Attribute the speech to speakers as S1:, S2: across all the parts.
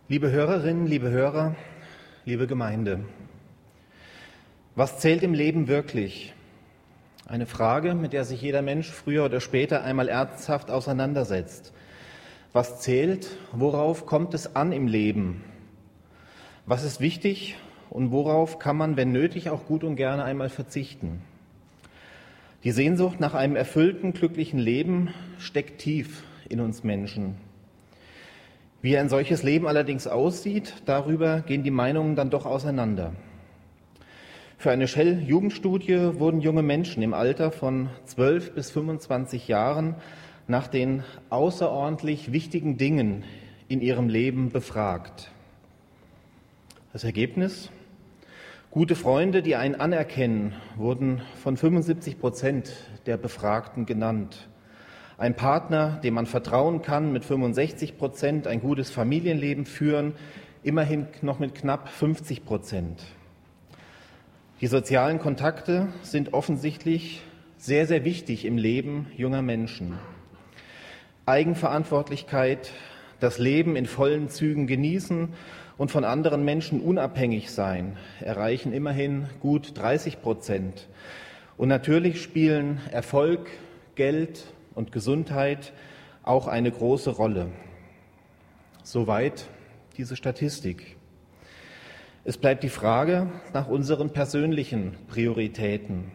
S1: Liebe Hörerinnen, liebe Hörer, liebe Gemeinde, was zählt im Leben wirklich? Eine Frage, mit der sich jeder Mensch früher oder später einmal ernsthaft auseinandersetzt. Was zählt? Worauf kommt es an im Leben? Was ist wichtig und worauf kann man, wenn nötig, auch gut und gerne einmal verzichten? Die Sehnsucht nach einem erfüllten, glücklichen Leben steckt tief in uns Menschen. Wie ein solches Leben allerdings aussieht, darüber gehen die Meinungen dann doch auseinander. Für eine Shell-Jugendstudie wurden junge Menschen im Alter von 12 bis 25 Jahren nach den außerordentlich wichtigen Dingen in ihrem Leben befragt. Das Ergebnis? Gute Freunde, die einen anerkennen, wurden von 75% der Befragten genannt. Ein Partner, dem man vertrauen kann, mit 65%, ein gutes Familienleben führen, immerhin noch mit knapp 50%. Die sozialen Kontakte sind offensichtlich sehr, sehr wichtig im Leben junger Menschen. Eigenverantwortlichkeit, das Leben in vollen Zügen genießen und von anderen Menschen unabhängig sein, erreichen immerhin gut 30%. Und natürlich spielen Erfolg, Geld und Gesundheit auch eine große Rolle. Soweit diese Statistik. Es bleibt die Frage nach unseren persönlichen Prioritäten.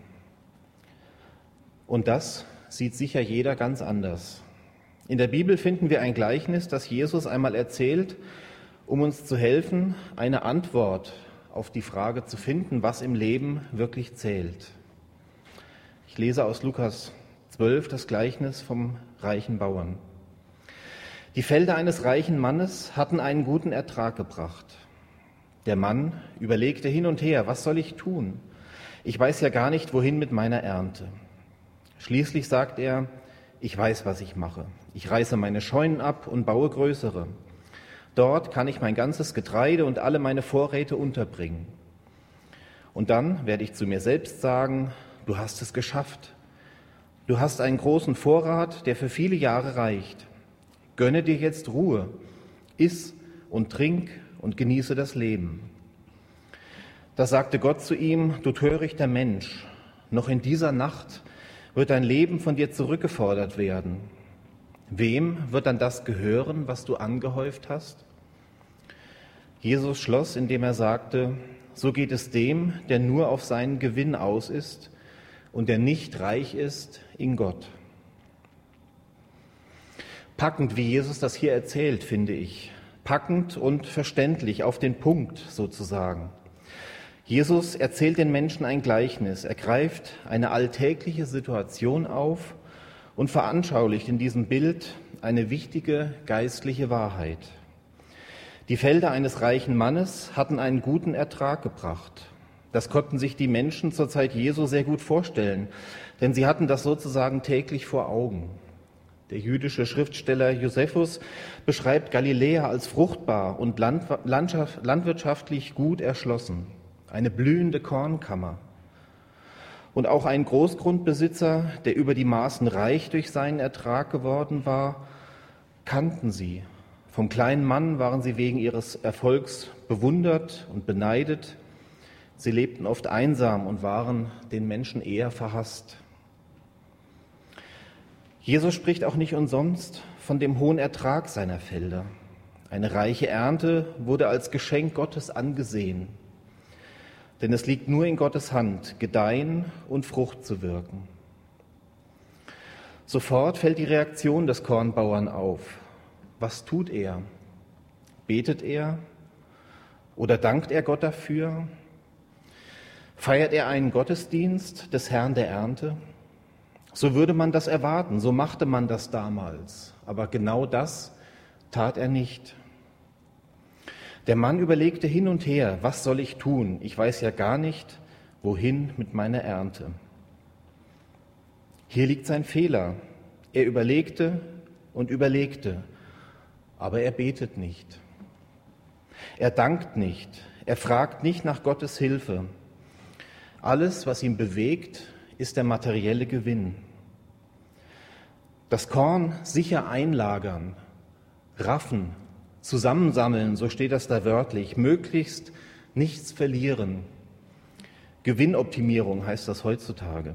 S1: Und das sieht sicher jeder ganz anders. In der Bibel finden wir ein Gleichnis, das Jesus einmal erzählt, um uns zu helfen, eine Antwort auf die Frage zu finden, was im Leben wirklich zählt. Ich lese aus Lukas 12 das Gleichnis vom reichen Bauern. Die Felder eines reichen Mannes hatten einen guten Ertrag gebracht. Der Mann überlegte hin und her, was soll ich tun? Ich weiß ja gar nicht, wohin mit meiner Ernte. Schließlich sagt er, ich weiß, was ich mache. Ich reiße meine Scheunen ab und baue größere. Dort kann ich mein ganzes Getreide und alle meine Vorräte unterbringen. Und dann werde ich zu mir selbst sagen, du hast es geschafft. Du hast einen großen Vorrat, der für viele Jahre reicht. Gönne dir jetzt Ruhe, iss und trink und genieße das Leben. Da sagte Gott zu ihm, du törichter Mensch, noch in dieser Nacht wird dein Leben von dir zurückgefordert werden. Wem wird dann das gehören, was du angehäuft hast? Jesus schloss, indem er sagte, so geht es dem, der nur auf seinen Gewinn aus ist und der nicht reich ist in Gott. Packend, wie Jesus das hier erzählt, finde ich. Packend und verständlich, auf den Punkt sozusagen. Jesus erzählt den Menschen ein Gleichnis. Er greift eine alltägliche Situation auf und veranschaulicht in diesem Bild eine wichtige geistliche Wahrheit. Die Felder eines reichen Mannes hatten einen guten Ertrag gebracht. Das konnten sich die Menschen zur Zeit Jesu sehr gut vorstellen, denn sie hatten das sozusagen täglich vor Augen. Der jüdische Schriftsteller Josephus beschreibt Galiläa als fruchtbar und landwirtschaftlich gut erschlossen, eine blühende Kornkammer. Und auch ein Großgrundbesitzer, der über die Maßen reich durch seinen Ertrag geworden war, kannten sie. Vom kleinen Mann waren sie wegen ihres Erfolgs bewundert und beneidet. Sie lebten oft einsam und waren den Menschen eher verhasst. Jesus spricht auch nicht umsonst von dem hohen Ertrag seiner Felder. Eine reiche Ernte wurde als Geschenk Gottes angesehen. Denn es liegt nur in Gottes Hand, gedeihen und Frucht zu wirken. Sofort fällt die Reaktion des Kornbauern auf. Was tut er? Betet er? Oder dankt er Gott dafür? Feiert er einen Gottesdienst des Herrn der Ernte? So würde man das erwarten, so machte man das damals. Aber genau das tat er nicht. Der Mann überlegte hin und her, was soll ich tun? Ich weiß ja gar nicht, wohin mit meiner Ernte. Hier liegt sein Fehler. Er überlegte und überlegte, aber er betet nicht. Er dankt nicht, er fragt nicht nach Gottes Hilfe. Alles, was ihn bewegt, ist der materielle Gewinn. Das Korn sicher einlagern, raffen, zusammensammeln, so steht das da wörtlich, möglichst nichts verlieren. Gewinnoptimierung heißt das heutzutage.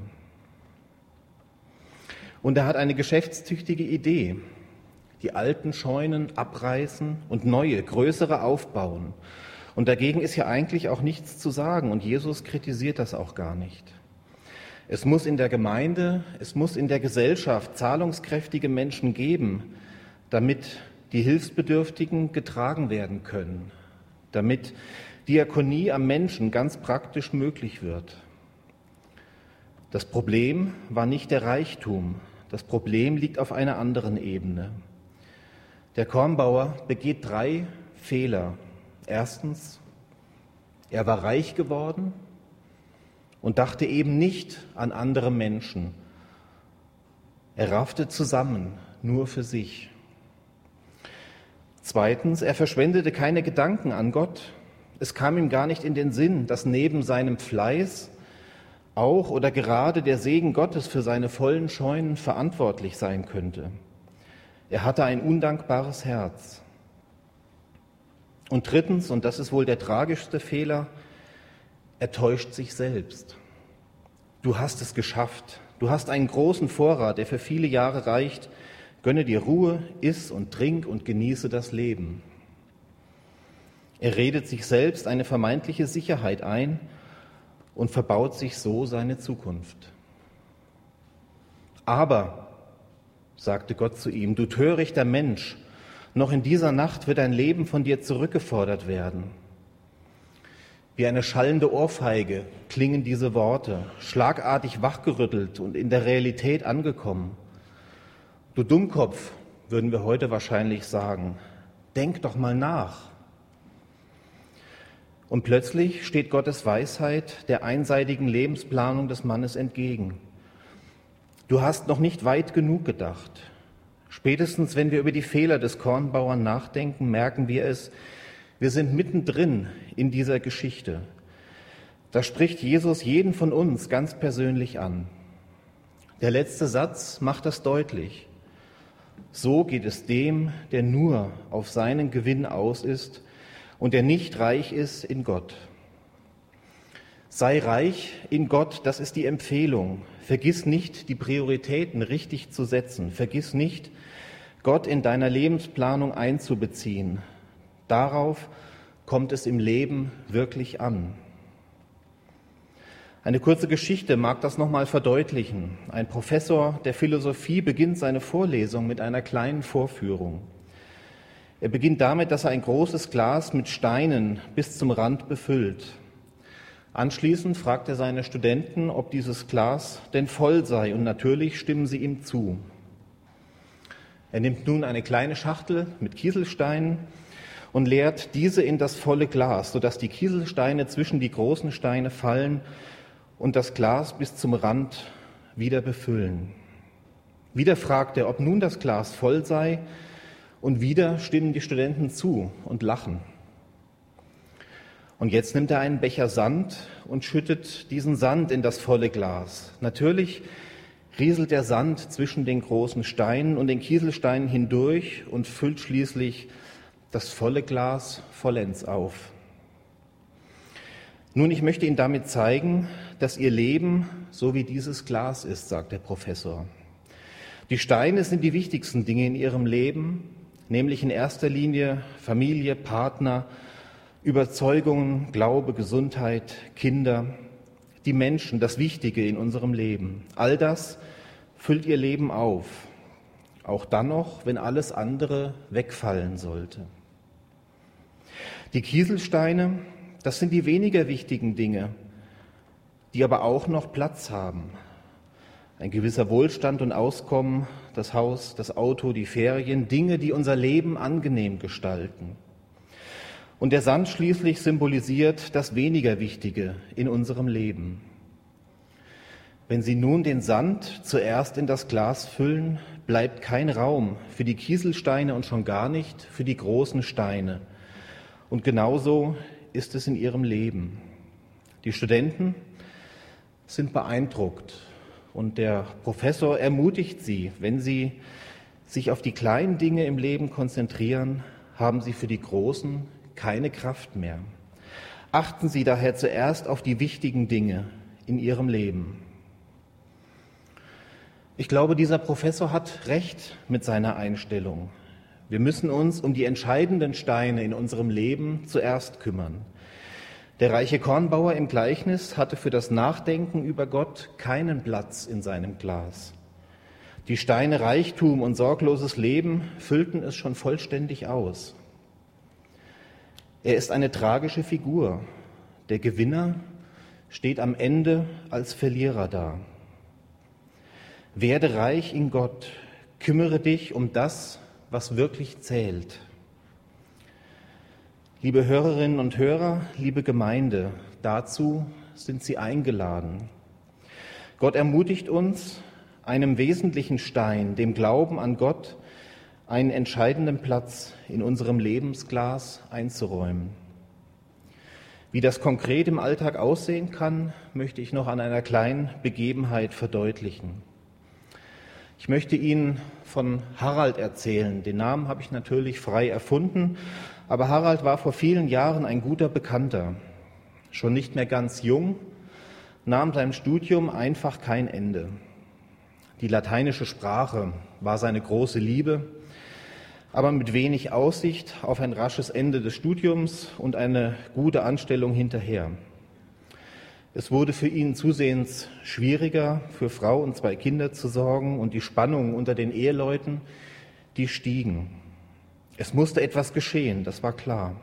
S1: Und er hat eine geschäftstüchtige Idee. Die alten Scheunen abreißen und neue, größere aufbauen. Und dagegen ist ja eigentlich auch nichts zu sagen und Jesus kritisiert das auch gar nicht. Es muss in der Gemeinde, es muss in der Gesellschaft zahlungskräftige Menschen geben, damit die Hilfsbedürftigen getragen werden können, damit Diakonie am Menschen ganz praktisch möglich wird. Das Problem war nicht der Reichtum, das Problem liegt auf einer anderen Ebene. Der Kornbauer begeht 3 Fehler. Erstens, er war reich geworden und dachte eben nicht an andere Menschen. Er raffte zusammen, nur für sich. Zweitens, er verschwendete keine Gedanken an Gott. Es kam ihm gar nicht in den Sinn, dass neben seinem Fleiß auch oder gerade der Segen Gottes für seine vollen Scheunen verantwortlich sein könnte. Er hatte ein undankbares Herz. Und drittens, und das ist wohl der tragischste Fehler, er täuscht sich selbst. Du hast es geschafft. Du hast einen großen Vorrat, der für viele Jahre reicht. Gönne dir Ruhe, iss und trink und genieße das Leben. Er redet sich selbst eine vermeintliche Sicherheit ein und verbaut sich so seine Zukunft. Aber, sagte Gott zu ihm, du törichter Mensch, noch in dieser Nacht wird dein Leben von dir zurückgefordert werden. Wie eine schallende Ohrfeige klingen diese Worte, schlagartig wachgerüttelt und in der Realität angekommen. Du Dummkopf, würden wir heute wahrscheinlich sagen, denk doch mal nach. Und plötzlich steht Gottes Weisheit der einseitigen Lebensplanung des Mannes entgegen. Du hast noch nicht weit genug gedacht. Spätestens, wenn wir über die Fehler des Kornbauern nachdenken, merken wir es, wir sind mittendrin in dieser Geschichte. Da spricht Jesus jeden von uns ganz persönlich an. Der letzte Satz macht das deutlich. So geht es dem, der nur auf seinen Gewinn aus ist und der nicht reich ist in Gott. Sei reich in Gott, das ist die Empfehlung. Vergiss nicht, die Prioritäten richtig zu setzen. Vergiss nicht, Gott in deiner Lebensplanung einzubeziehen. Darauf kommt es im Leben wirklich an. Eine kurze Geschichte mag das nochmal verdeutlichen. Ein Professor der Philosophie beginnt seine Vorlesung mit einer kleinen Vorführung. Er beginnt damit, dass er ein großes Glas mit Steinen bis zum Rand befüllt. Anschließend fragt er seine Studenten, ob dieses Glas denn voll sei, und natürlich stimmen sie ihm zu. Er nimmt nun eine kleine Schachtel mit Kieselsteinen und leert diese in das volle Glas, sodass die Kieselsteine zwischen die großen Steine fallen und das Glas bis zum Rand wieder befüllen. Wieder fragt er, ob nun das Glas voll sei, und wieder stimmen die Studenten zu und lachen. Und jetzt nimmt er einen Becher Sand und schüttet diesen Sand in das volle Glas. Natürlich rieselt der Sand zwischen den großen Steinen und den Kieselsteinen hindurch und füllt schließlich das volle Glas vollends auf. Nun, ich möchte Ihnen damit zeigen, dass Ihr Leben so wie dieses Glas ist, sagt der Professor. Die Steine sind die wichtigsten Dinge in Ihrem Leben, nämlich in erster Linie Familie, Partner, Überzeugungen, Glaube, Gesundheit, Kinder, die Menschen, das Wichtige in unserem Leben. All das füllt Ihr Leben auf, auch dann noch, wenn alles andere wegfallen sollte. Die Kieselsteine, das sind die weniger wichtigen Dinge, die aber auch noch Platz haben. Ein gewisser Wohlstand und Auskommen, das Haus, das Auto, die Ferien, Dinge, die unser Leben angenehm gestalten. Und der Sand schließlich symbolisiert das weniger Wichtige in unserem Leben. Wenn Sie nun den Sand zuerst in das Glas füllen, bleibt kein Raum für die Kieselsteine und schon gar nicht für die großen Steine. Und genauso ist es in Ihrem Leben. Die Studenten sind beeindruckt und der Professor ermutigt sie, wenn sie sich auf die kleinen Dinge im Leben konzentrieren, haben sie für die Großen keine Kraft mehr. Achten Sie daher zuerst auf die wichtigen Dinge in Ihrem Leben. Ich glaube, dieser Professor hat recht mit seiner Einstellung. Wir müssen uns um die entscheidenden Steine in unserem Leben zuerst kümmern. Der reiche Kornbauer im Gleichnis hatte für das Nachdenken über Gott keinen Platz in seinem Glas. Die Steine Reichtum und sorgloses Leben füllten es schon vollständig aus. Er ist eine tragische Figur. Der Gewinner steht am Ende als Verlierer da. Werde reich in Gott, kümmere dich um das, was wirklich zählt. Liebe Hörerinnen und Hörer, liebe Gemeinde, dazu sind Sie eingeladen. Gott ermutigt uns, einem wesentlichen Stein, dem Glauben an Gott, einen entscheidenden Platz in unserem Lebensglas einzuräumen. Wie das konkret im Alltag aussehen kann, möchte ich noch an einer kleinen Begebenheit verdeutlichen. Ich möchte Ihnen von Harald erzählen. Den Namen habe ich natürlich frei erfunden, aber Harald war vor vielen Jahren ein guter Bekannter. Schon nicht mehr ganz jung, nahm sein Studium einfach kein Ende. Die lateinische Sprache war seine große Liebe, aber mit wenig Aussicht auf ein rasches Ende des Studiums und eine gute Anstellung hinterher. Es wurde für ihn zusehends schwieriger, für Frau und 2 Kinder zu sorgen, und die Spannungen unter den Eheleuten, die stiegen. Es musste etwas geschehen, das war klar.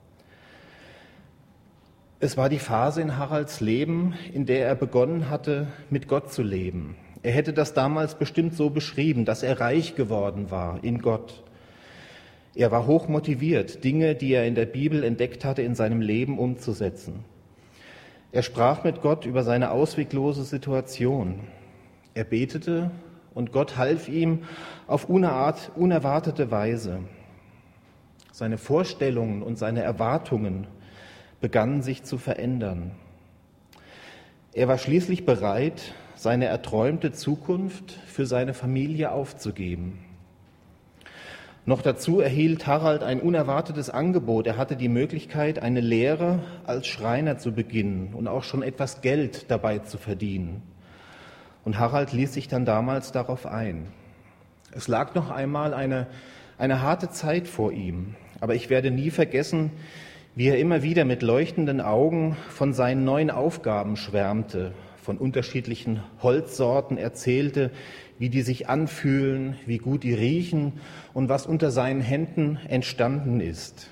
S1: Es war die Phase in Haralds Leben, in der er begonnen hatte, mit Gott zu leben. Er hätte das damals bestimmt so beschrieben, dass er reich geworden war in Gott. Er war hoch motiviert, Dinge, die er in der Bibel entdeckt hatte, in seinem Leben umzusetzen. Er sprach mit Gott über seine ausweglose Situation. Er betete und Gott half ihm auf unerwartete Weise. Seine Vorstellungen und seine Erwartungen begannen sich zu verändern. Er war schließlich bereit, seine erträumte Zukunft für seine Familie aufzugeben. Noch dazu erhielt Harald ein unerwartetes Angebot. Er hatte die Möglichkeit, eine Lehre als Schreiner zu beginnen und auch schon etwas Geld dabei zu verdienen. Und Harald ließ sich dann damals darauf ein. Es lag noch einmal eine harte Zeit vor ihm, aber ich werde nie vergessen, wie er immer wieder mit leuchtenden Augen von seinen neuen Aufgaben schwärmte, von unterschiedlichen Holzsorten erzählte, wie die sich anfühlen, wie gut die riechen und was unter seinen Händen entstanden ist.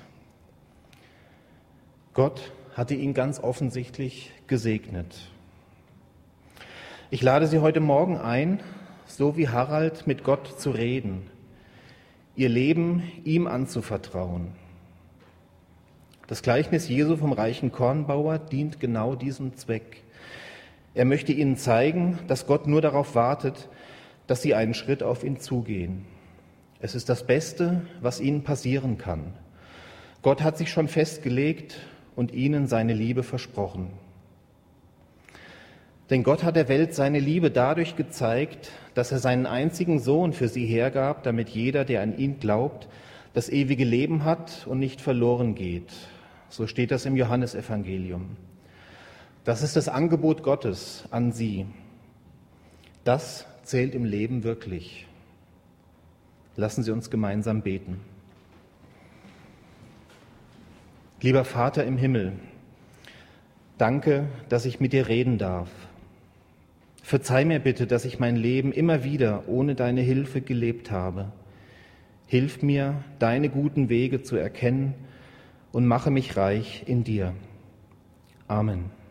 S1: Gott hatte ihn ganz offensichtlich gesegnet. Ich lade Sie heute Morgen ein, so wie Harald mit Gott zu reden, Ihr Leben ihm anzuvertrauen. Das Gleichnis Jesu vom reichen Kornbauer dient genau diesem Zweck. Er möchte Ihnen zeigen, dass Gott nur darauf wartet, dass Sie einen Schritt auf ihn zugehen. Es ist das Beste, was Ihnen passieren kann. Gott hat sich schon festgelegt und Ihnen seine Liebe versprochen. Denn Gott hat der Welt seine Liebe dadurch gezeigt, dass er seinen einzigen Sohn für sie hergab, damit jeder, der an ihn glaubt, das ewige Leben hat und nicht verloren geht. So steht das im Johannesevangelium. Das ist das Angebot Gottes an Sie. Das zählt im Leben wirklich. Lassen Sie uns gemeinsam beten. Lieber Vater im Himmel, danke, dass ich mit dir reden darf. Verzeih mir bitte, dass ich mein Leben immer wieder ohne deine Hilfe gelebt habe. Hilf mir, deine guten Wege zu erkennen und mache mich reich in dir. Amen.